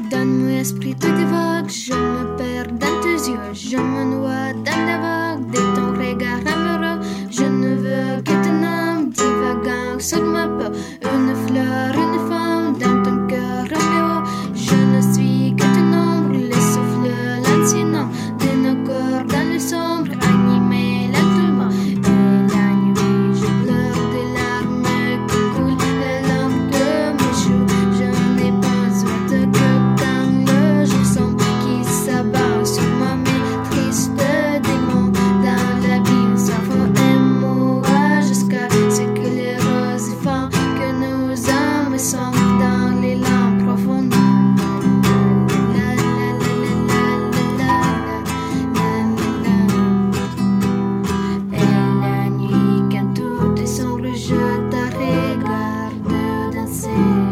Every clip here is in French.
Dans mon esprit tout évoque, je me perds dans tes yeux, je me noie dans la vague de ton regard amoureux. Je ne veux que ton âme divagant sur ma peau, une fleur, une femme dans ton cœur, Roméo. Je ne suis que ton ombre, le souffle, l'ancien de nos corps dans le sombre, animé lentement. Et la nuit, je pleure des larmes qui coulent le long de mes joues. Je n'ai pas besoin de que dans le jour sombre qui s'abat sur ma maîtrise de démon. Dans l'abîme, ça et mourra jusqu'à ce que les roses font que nos âmes sombrent dans les lampes profondes. La la la la la la la la la. Et la nuit, quand tout est sombre, je te regarde danser.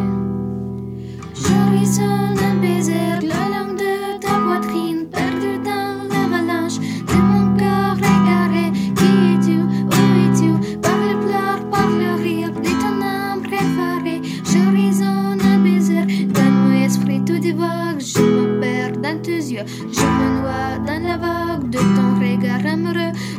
Je résonne un baiser le long de ta poitrine, perdu dans l'avalanche de mon cœur égaré. Qui es-tu? Où es-tu? Par le pleurs, par le rire de ton âme préférée. Je résonne un baiser dans mon esprit tout divague. Je me perds dans tes yeux, je me noie dans la vague de ton regard amoureux.